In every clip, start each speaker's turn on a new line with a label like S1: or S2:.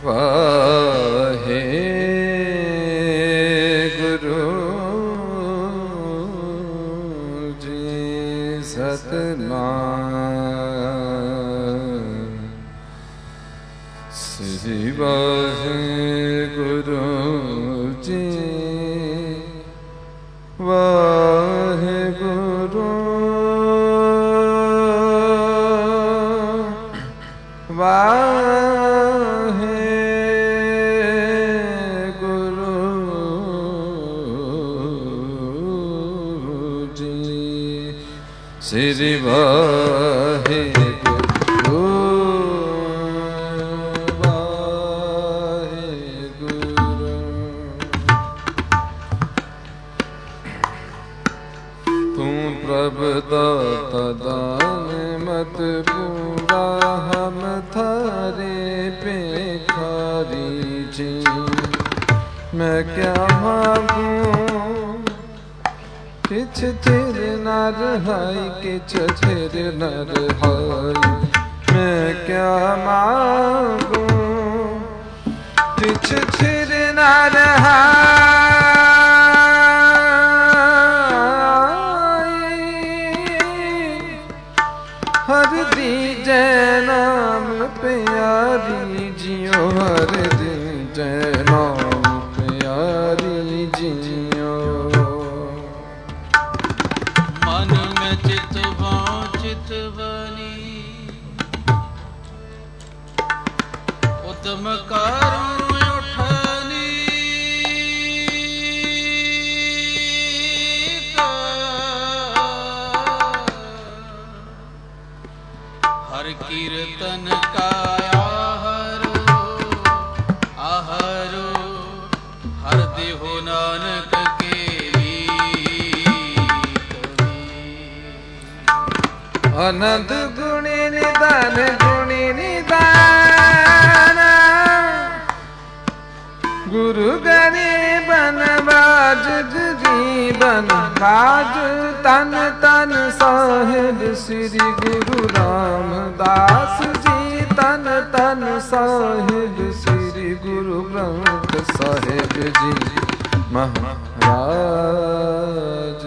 S1: वाहे गुरु जी सतनाम श्री वाहे गुरु जी वाहे गुरु वाहे गुरु जी श्री वाहे गुरु वाहे गुरु। तू प्रभु दाता दान मत पूरा हम थारे भिखारी जी। मैं क्या मांगूं किछ थिर न रहाई किछ थिर न रहाई। मैं क्या मांगूं किछ थिर न रहाई। हर दीजै नाम प्यारी जियो हर दीजै नाम प्यारी जियो।
S2: मन में चितवा चितवनी उद्यम करूं उठनी। हर कीर्तन का आहरो आहरो हर देहो नानक के
S1: अनंत गुणी निदान गुणी निदान। गुरु गरीबन बाज गरीबन बाज तन तन साहिब श्री गुरु रामदास जी। तन तन साहिब श्री गुरु ग्रंथ साहिब जी महाराज।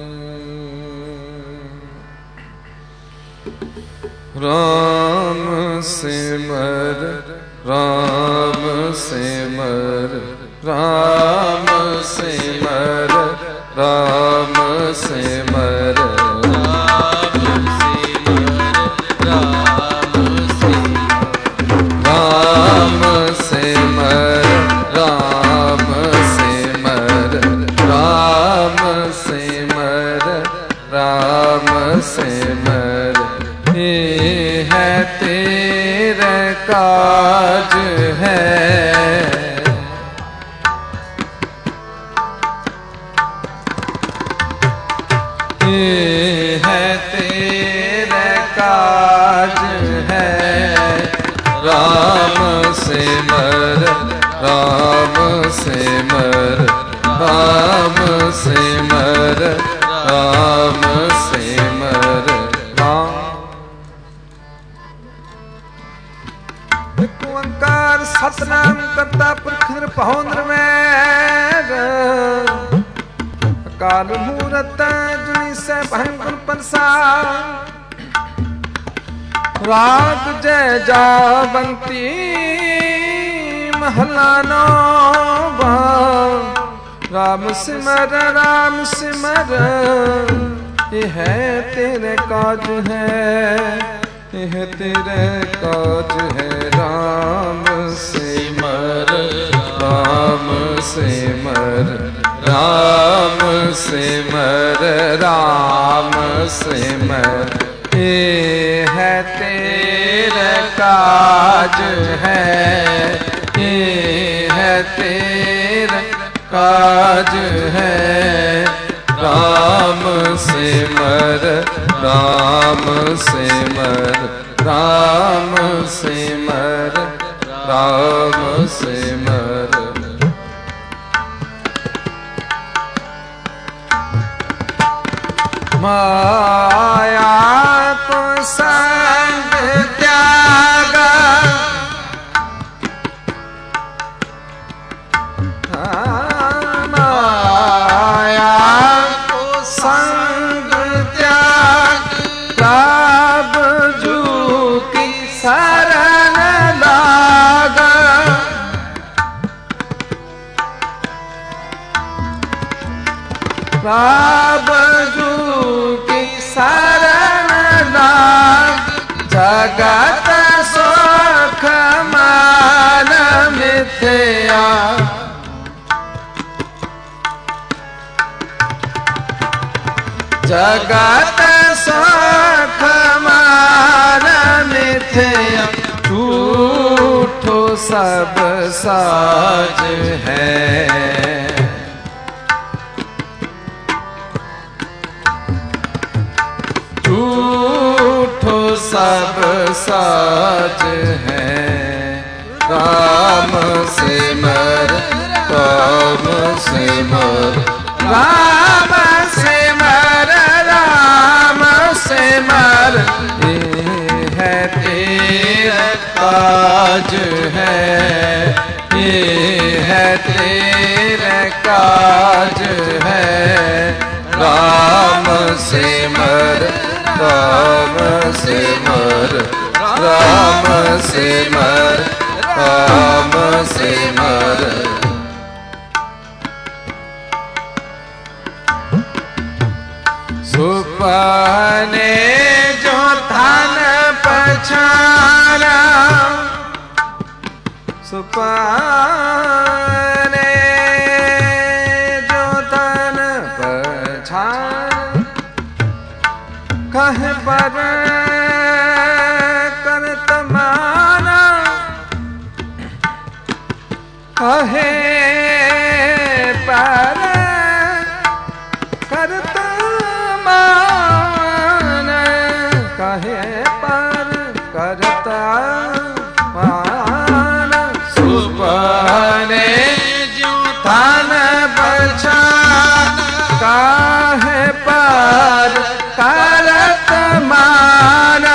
S1: राम सिमर राम सिमर राम सिमर राम सिमर राम सिमर राम सिमर राम सिमर राम सिमर राम सिमर। ये है तेरा काज है ये है तेरा काज है। राम सिमर राम सिमर राम सिमर राम सिमर। ओंकार सतनाम करता पुरख निरभउ निर्वैर। अकाल मूरत जुनी से भयंकर परसार। राग जय जावंती महला नौवा। राम सिमर ये है तेरे काज है यह तेरे काज है। राम सिमर राम सिमर राम सिमर राम सिमर। ये है तेरे काज है ये है तेरे काज है। राम सिमर राम सिमर राम सिमर राम सिमर। माया को संग त्यागा बाबजू की शरण लाग, जगत सुख मान मिथ्या। जगत सुख मान मिथ्या, झूठो सब साज है। झूठो सब साज है। राम सिमर राम सिमर राम सिमर राम सिमर, ये है तेरा काज है, ये है तेरा काज है। राम सिमर राम सिमर राम सिमर राम सिमर। सुपने जो धन पछाना, सुपने जो धन पछाना, कहे पर करत माना, कहे पर करत माना, कहे पर करता माना। सुपने जो धन पछाना, काहे पर करत माना।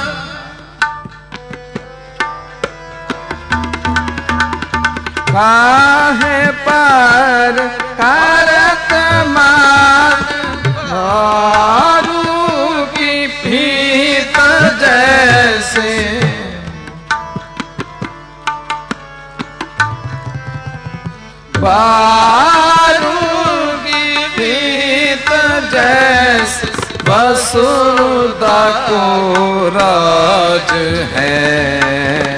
S1: काहे पर करत मान, दारू की भीत जैसे, दारू की भीत जैसे, वसुदा को राज है।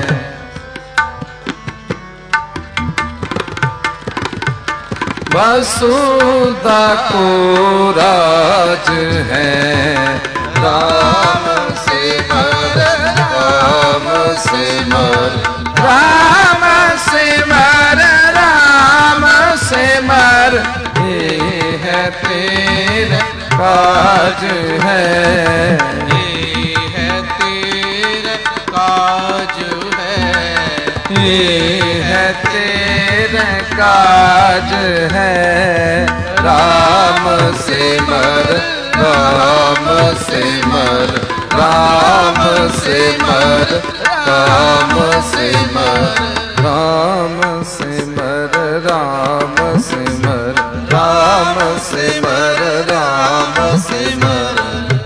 S1: वसुदा को राज है। राम सिमर राम सिमर राम सिमर राम सिमर, ये है तेरा काज है,
S2: ये है तेरा काज है,
S1: ये है तेरा काज है। राम सिमर राम सिमर राम सिमर राम सिमर राम सिमर राम सिमर राम सिमर राम सिमर।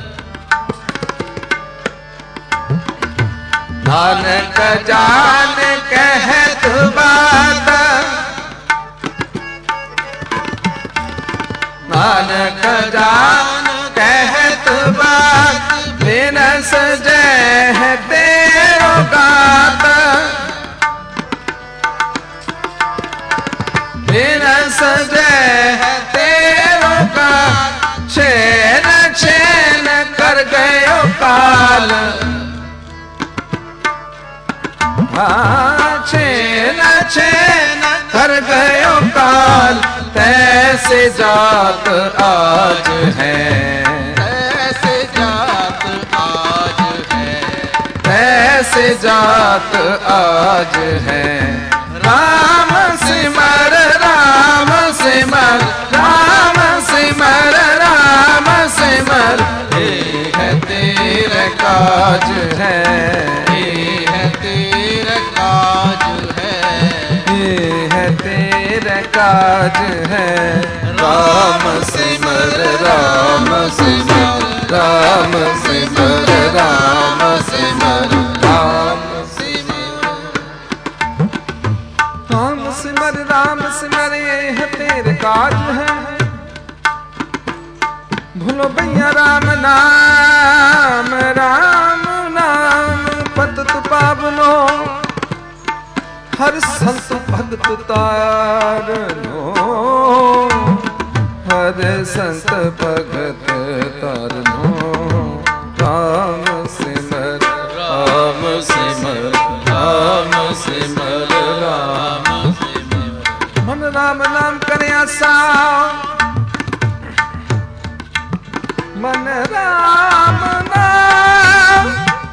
S1: नानक जान कहत बात, नानक जान कहत बात, बिनस जय तेरो गात। बिनस जय तेरो गात, छेन छेन कर गयो काल। छेन छेन कर गयो काल, तैसे जात आज है,
S2: ऐसे जात आज है,
S1: तैसे जात आज है। राम सिमर राम सिमर राम सिमर राम सिमर, ये है तेरा काज है,
S2: ये है तेरा काज है,
S1: ये है तेरा काज है। राम सिमर राम सिमर राम सिमर राम सिमर राम सिमर राम सिमर राम सिमर, ये है तेरा काज है। भूलो भैया राम नाम, राम नाम पतत पावनो, हर संत भगत तारनो, हर संत भगत तारनो। राम सिमर राम सिमर राम सिमर राम सिमर। मन राम नाम करे आसा, मन राम नाम,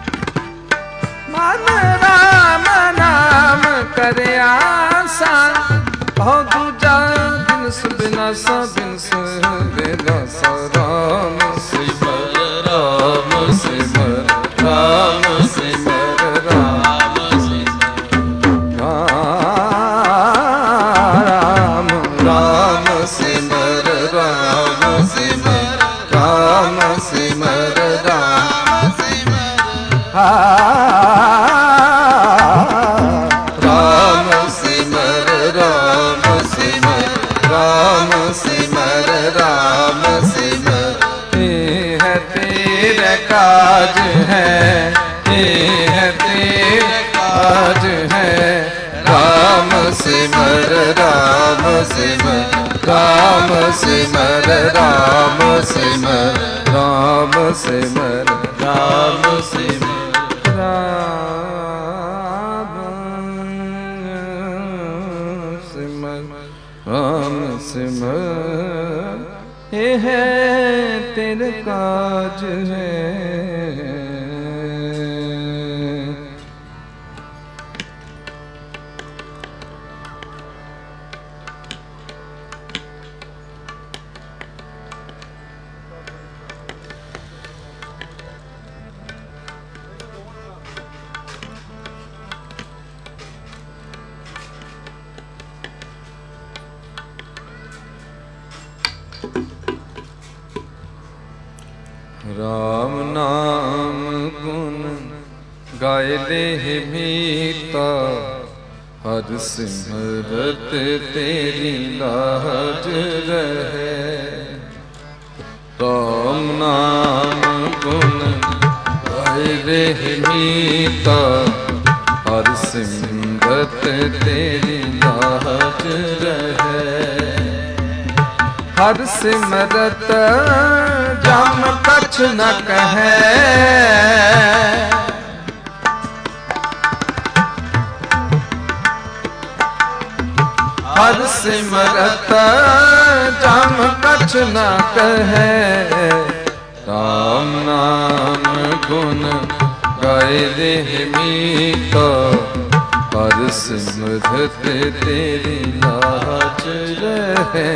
S1: मन राम नाम करे आसा। बहुत दूजा बिन सुबिना सा, बिन सुबिना सा। राम सिमर राम सिमर राम सिमर राम सिमर राम राम सिमर राम सिमर राम सिमर राम सिमर राम सिमर राम सिमर राम सिमर राम सिमर। है तेरा काज है, है तेरा काज है। राम सिमर राम सिमर राम सिमर राम सिमर राम सिमर राम सिमर राम सिमर राम सिमर। ये है तेरे काज है। राम नाम गुण गाय देह मीता, हर सिमरत तेरी लाज रहे। राम नाम गुण गाय देह मीता, हर सिमरत तेरी लाज रहे। हर सिमरत जम कछ न कहे, हर सिमरत जम कछ न कहे। राम नाम गुण गाय देह मीता, हर सिमरत तेरी लाज रहे।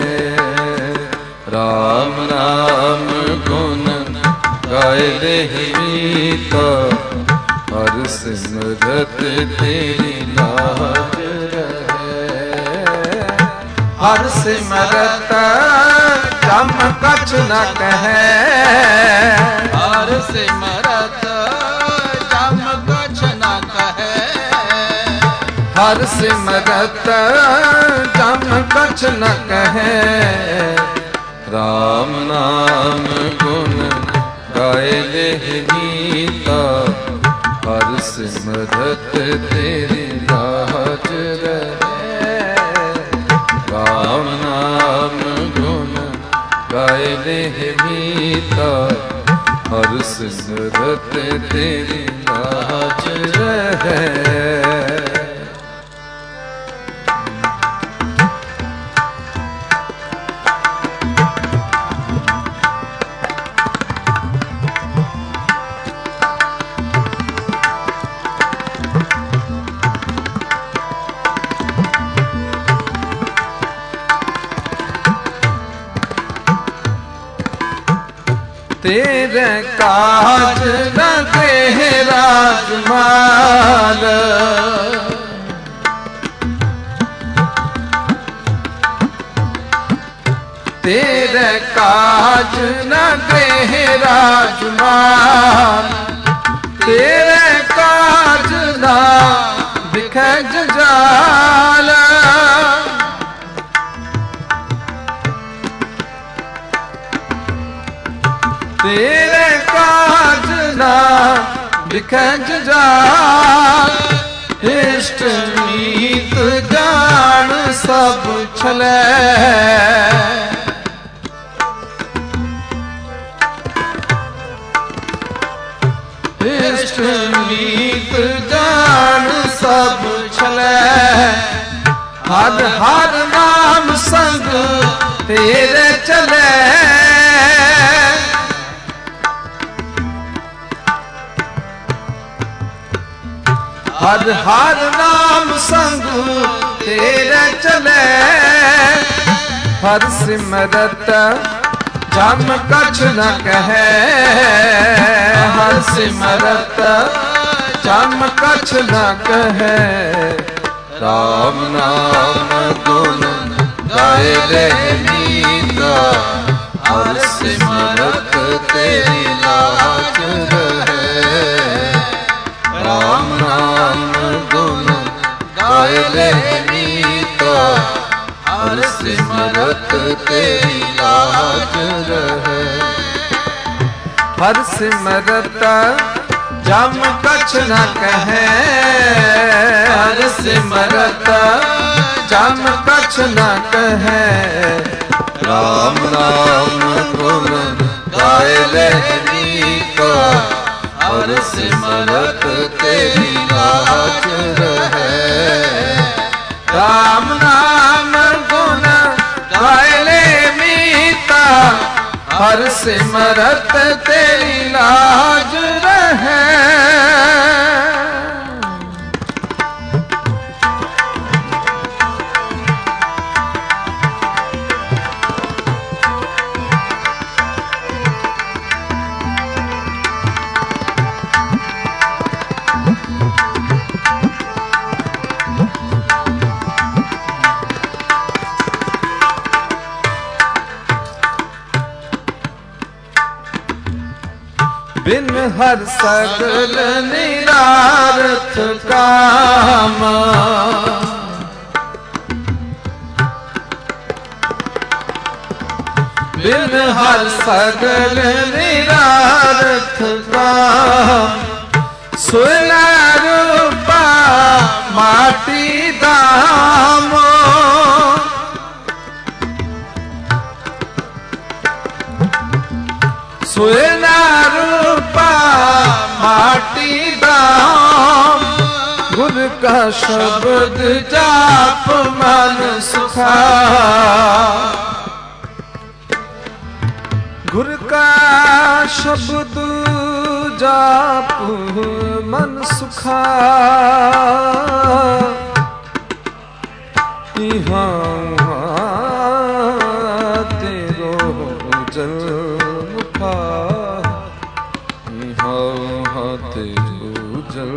S1: राम नाम गुण गाय देह मीता, हर सिमरत तेरी लाज रहे। हर सिमरत जम कछ न कहे,
S2: हर सिमरत जम कछ न कहे।
S1: हर सिमरत जम कछ न कहे। राम नाम गुण गाय देह मीता, हर सिमरत तेरी लाज रहे। राम नाम गुण गाय देह मीता, हर सिमरत तेरी लाज रहे। तेरे काज न दे राजमाल, तेरे काज न दे राजमाल। तेरे काज ना दिखे जंजाल, दिखै जा इष्ट मीत जान सब छलै इष्ट मीत जान सब छलै हर हर नाम संग तेरे चले हर हर नाम संग तेरे चले हर सिमरत जम कछ न कहे हर सिमरत जम कछ न कहे राम नाम गुण गाए रे मीत हर सिमरत तेरी लाज रहे राम नाम गुण गाए रे मीत हर सिमरत तेरी लाज रहे हर सिमरत जम कछ न कहे हर सिमरत जम कछ न कहे राम नाम गुण गाए ले मीत हर सिमरत तेरी लाज रहे राम नाम गुण गाए ले मीत हर सिमरत तेरी लाज रहे बिन हर सगल निरारथ काम बिन हर सगल निरारथ काम सोना रूपा माटी दाम सोना रूपा माटी दाम गुर का शब्द जाप मन सुखा गुर का शब्द जाप मन सुखा तेरो जल तेरो जल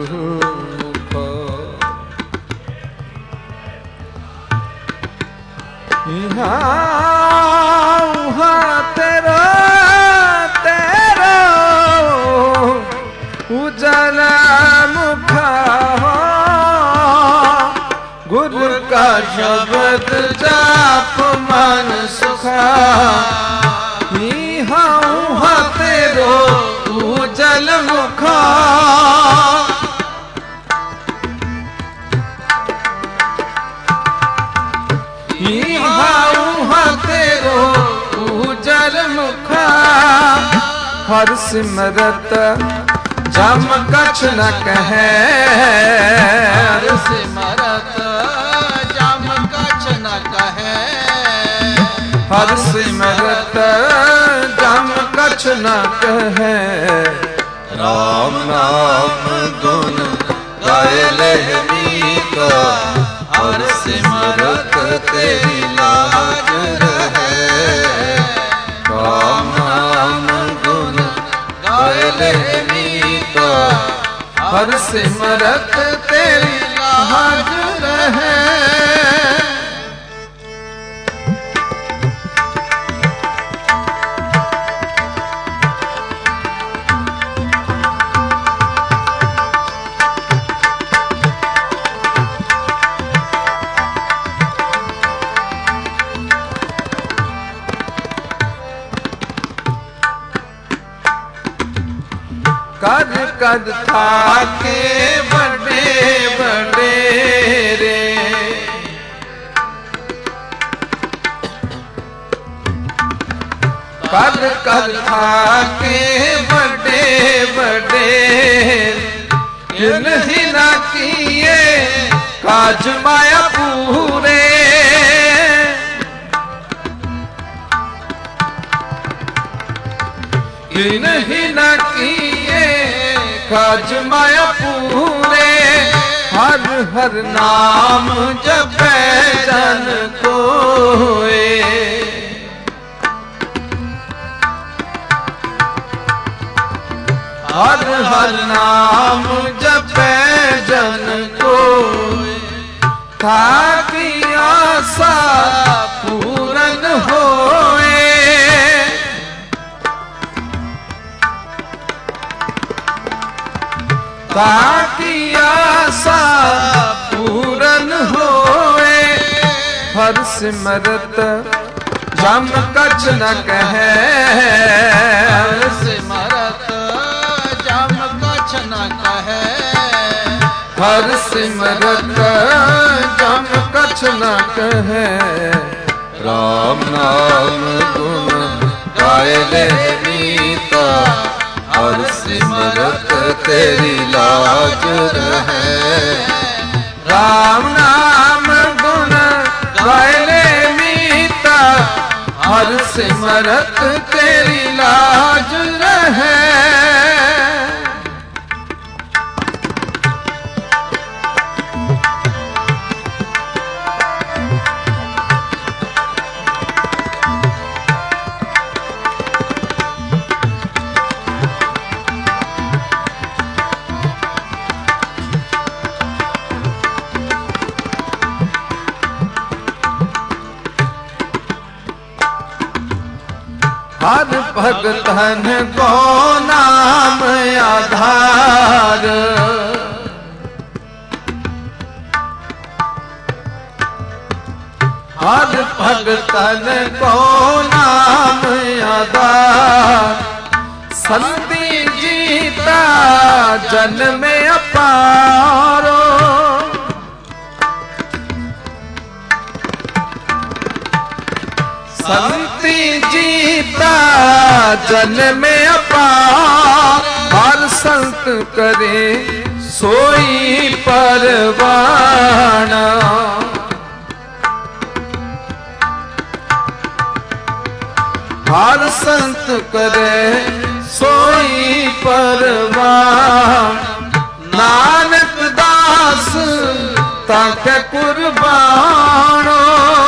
S1: तेरो तेरो उजल मुखा गुरु का शब्द जाप मन सुखा तेरो उजल मुखा तेरो उजल मुखा हर सिमरत जम कछ न कहे
S2: हर सिमरत जम कछ न कहे
S1: हर सिमरत जम कछ न कहे राम नाम गुण गाए ले मीत हर सिमरत तेरी लाज रहे राम नाम गुण गाए ले मीत हर सिमरत तेरी लाज रहे कर कद थाके बड़े बड़ेरे। कद कद थाके बड़े बड़ेरे, इन्हीं ना किए काज माया पूरे। इन्हीं ना किए काज माया पूरे। हर हर नाम जपै जन कोए। हर हर नाम जपै जन कोए। ताकि आशा पूरन होए। ताकि आशा पूरन होए। हर सिमरत जम कछ न कहे।
S2: हर सिमरत जम कछ न कहे।
S1: हर सिमरत जम कछ न कहे। राम नाम गुण गाय ले मीता। हर सिमरत तेरी लाज रहे। राम नाम गुण गाय ले मीता। हर सिमरत तेरी लाज रहे। हर भगतन को नाम आधार। हर भगतन को नाम आधार। संधि जीता जन में अपारो। संति जीता जन में अपार। हर संत करे सोई परवाना। हर संत करे सोई परवान। नानक दास ताके कुर्बानो।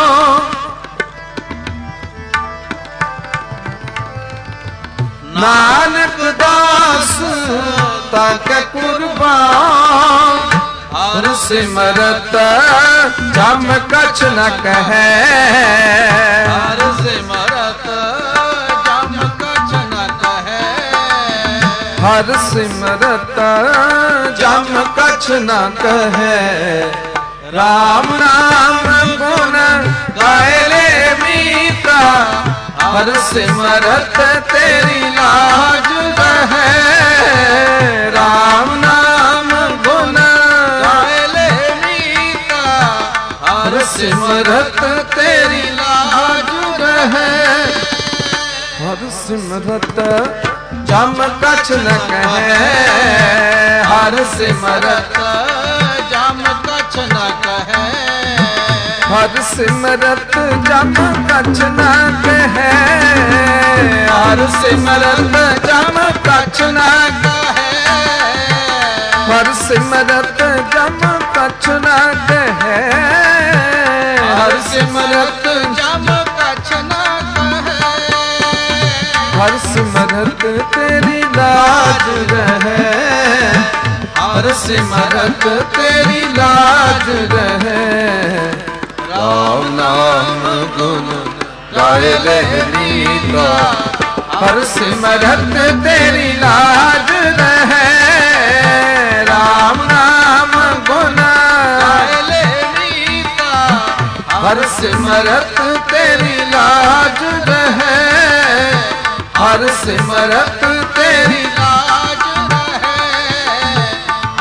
S1: नानक दास ताके कुर्बान। हर सिमरत जम कछ न कहे।
S2: हर सिमरत जम कछ न कहे।
S1: हर सिमरत जम कछ न कहे। राम नाम गुण गाय ले मीता। हर सिमरत तेरी लाज रहे। राम नाम गुण
S2: गाय ले मीता।
S1: हर सिमरत तेरी लाज रहे। हर सिमरत जम कछ न कहे। हर सिमरत
S2: जम कछ न कहे।
S1: हर सिमरत जम कछ न कहे। हर सिमरत जम कछ न कहे। हर सिमरत जम कछ न कहे। हर सिमरत
S2: जम कछ न कहे।
S1: हर सिमरत तेरी लाज रहे। हर सिमरत तेरी लाज रहे। राम नाम गुण गाय ले मीता। हर सिमरत तेरी लाज रहे। राम नाम गुण गाय ले मीता। हर सिमरत तेरी लाज रहे। हर सिमरत तेरी लाज रहे।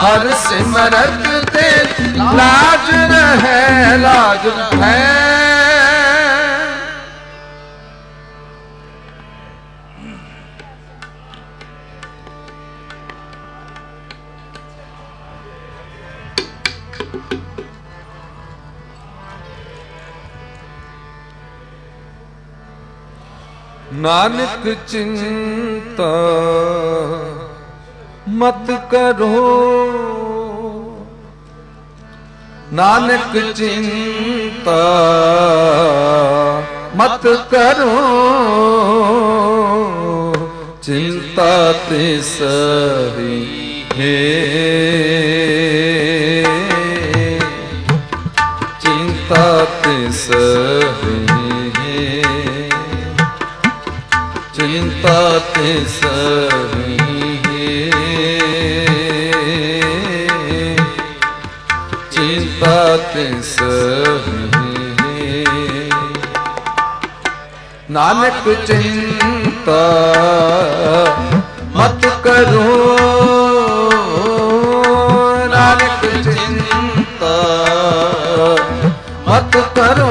S1: ਹਰ ਸਿਮਰਤ ਤੇ ਲਾਜ ਰਹੈ, ਲਾਜ ਰਹੈ। ਨਾਨਕ ਚਿੰਤਾ ਮਤ ਕਰੋ, ਨਾਨਕ ਚਿੰਤਾ ਮਤ ਕਰੋ, ਚਿੰਤਾ ਤਿਸ ਹੀ ਹੈ, ਚਿੰਤਾ ਤਿਸ ਹੀ ਹੈ, ਚਿੰਤਾ ਤਿਸ ਹੀ ਹੈ, ਚਿੰਤਾ ਤਿਸ ਹੀ ਹੈ। ਨਾਨਕ ਚਿੰਤਾ ਮਤ ਕਰੋ, ਨਾਨਕ ਚਿੰਤਾ ਮਤ ਕਰੋ,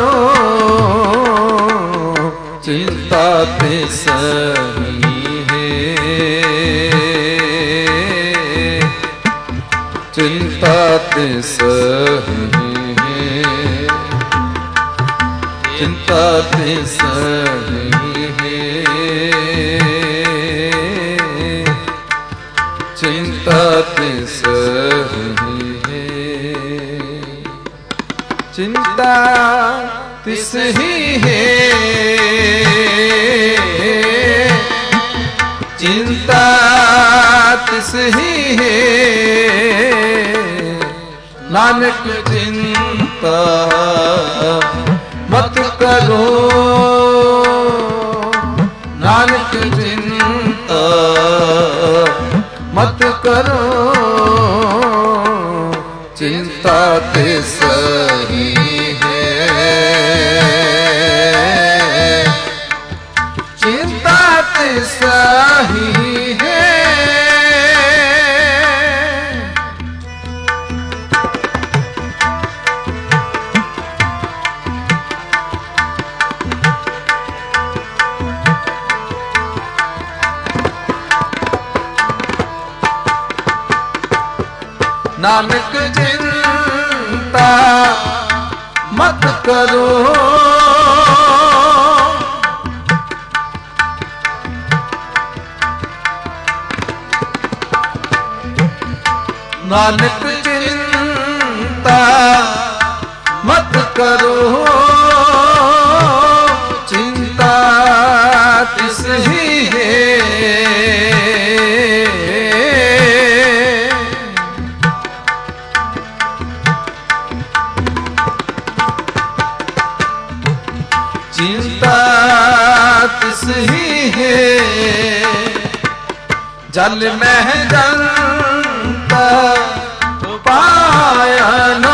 S1: ਚਿੰਤਾ ਤਿਸ ਹੀ ਹੈ, ਚਿੰਤਾ ਤਿਸ ਹੀ ਹੈ, ਚਿੰਤਾ ਤਿਸ ਹੀ ਹੈ, ਚਿੰਤਾ ਤਿਸ ਹੀ ਹੈ, ਚਿੰਤਾ ਤਿਸ ਹੀ ਹੈ, ਚਿੰਤਾ ਤਿਸ ਹੀ ਹੈ। ਨਾਨਕ ਚਿੰਤਾ ਮਤ ਕਰੋ, ਨਾਨਕ ਚਿੰਤਾ ਮਤ ਕਰੋ, ਚਿੰਤਾ ਤਿਸ ਹੀ ਹੈ, ਚਿੰਤਾ ਤਿਸ ਹੀ ਹੈ। ਨਾਨਕ ਚਿੰਤਾ ਮਤ ਕਰੋ, ਨਾਨਕ ਚਿੰਤਾ ਮਤ ਕਰੋ, ਚਿੰਤਾ ਤਿਸ ਹੀ ਹੈ, ਚਿੰਤਾ ਤਿਸ ਹੀ ਹੈ। ਜਲ ਮਹਿ ਜੰਤਾ ਪਾਇਆ ਨੋ,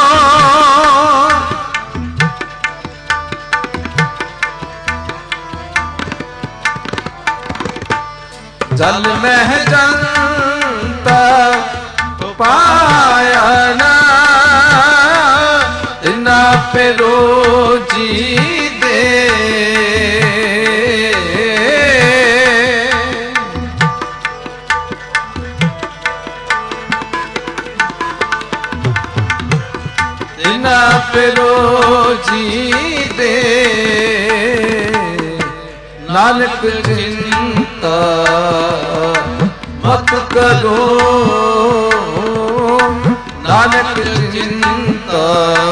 S1: ਜਲ ਮਹਿ ਜੰਤਾ ਪਾਇਆ ਨਾ, ਇਨਾ ਪੇ ਰੋਜੀ ਦੇ, ਇਨਾ ਪੇ ਰੋਜੀ ਦੇ। ਨਾਨਕ ਚਿੰਤਾ ਮਤ ਕਰੋ, ਨਾਨਕ ਚਿੰਤਾ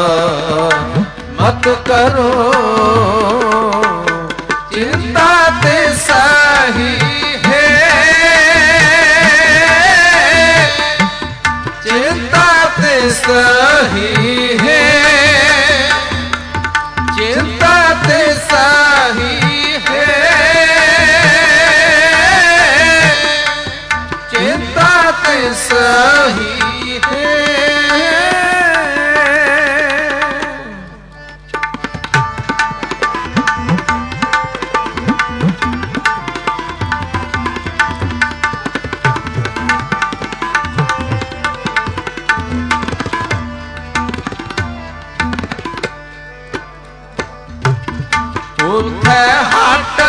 S1: ਮਤ ਕਰੋ, ਚਿੰਤਾ ਤਿਸ ਹੀ ਹੈ, ਚਿੰਤਾ ਤਿਸ ਹੀ ਹੈ, ਚਿੰਤਾ ਤਿਸ ਹੀ ਹੈ, ਚਿੰਤਾ ਤਿਸ ਹੀ ਹੈ।
S2: उठे हट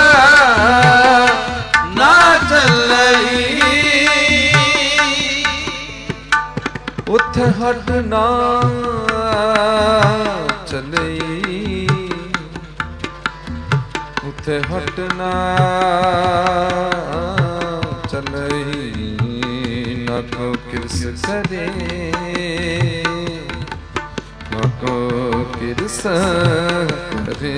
S2: ना चलई
S1: उठ हट ना चलई उठ हट ना चलई न को किरस करे न को किरस करे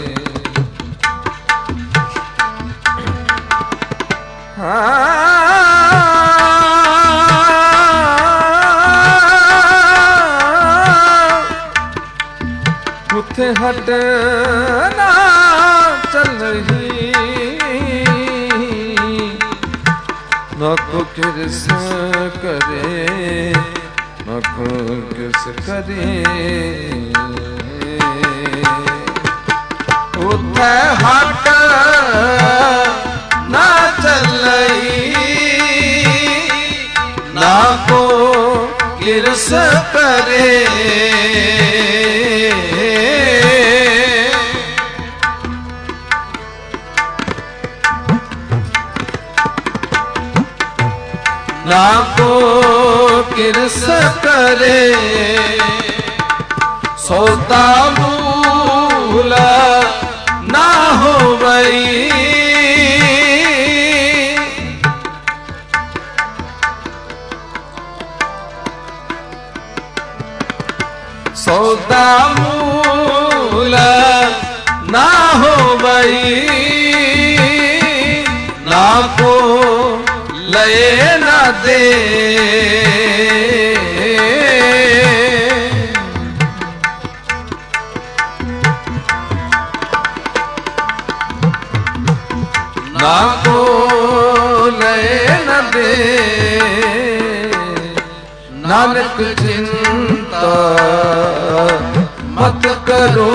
S1: उठ हट ना चलही न को किरस करे न को किरस करे
S2: उठ हट ना चलई ना को किरस करे ना को किरस करे सौदा मूल ना हो गई सौदा मूल ना हो गई ना को लय न दे ना को लय न दे नानक चिंता मत करो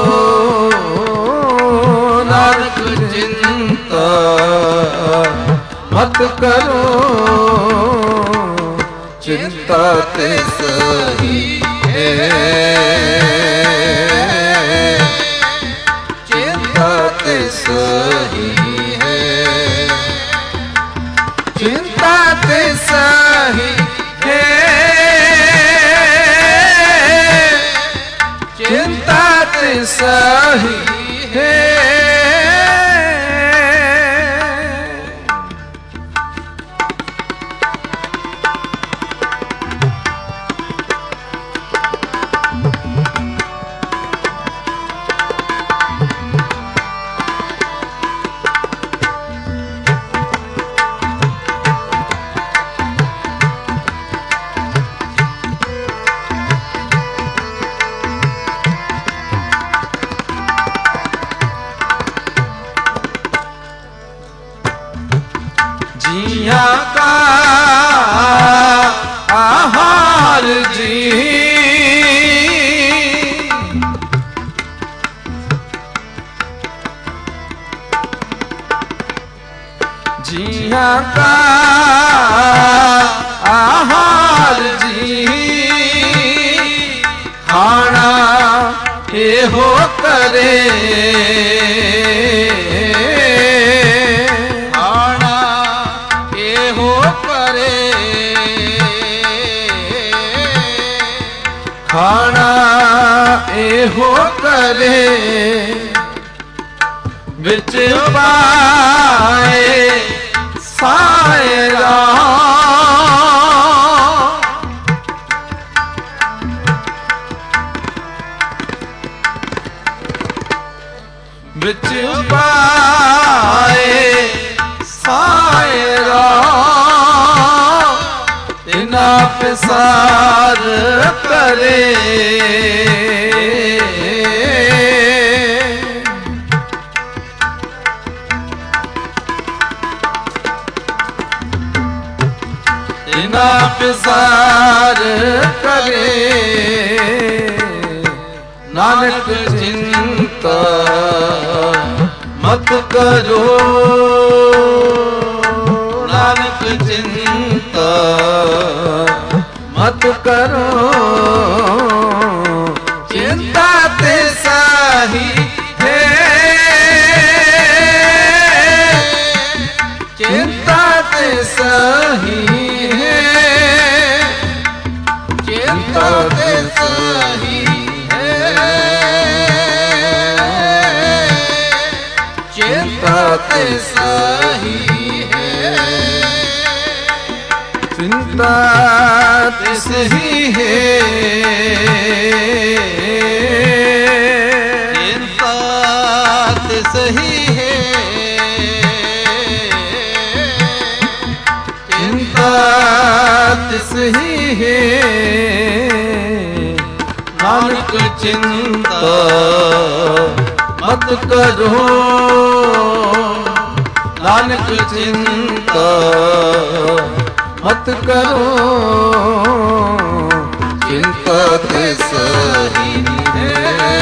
S2: नानक चिंता मत करो चिंता ते सही है चिंता ते सही है चिंता ते सही है चिंता ते सही है जिया का आहार जी जिया का आहार जी खाना ये हो करे खाना एहो करे बिच पाए सायरा बिच पाए सायरा इना पिसार करे इना पिसार करे नानक चिंता मत करो नानक चिंता मत करो चिंता ते सही है ते सही है,
S1: चिंता
S2: ते सही है, चिंता ते सही है, चिंता
S1: ते सही है।
S2: नानक चिंता
S1: मत करो,
S2: नानक चिंता
S1: मत करो,
S2: चिंता ते सही है,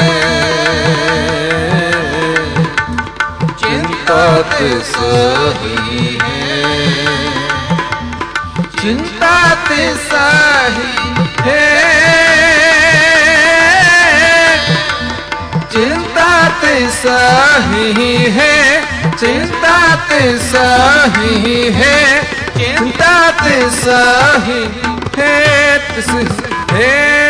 S2: चिंता ते सही है,
S1: चिंता ते सही है, चिंता ते सही है, चिंता ते सही है, चिंता ते सही है,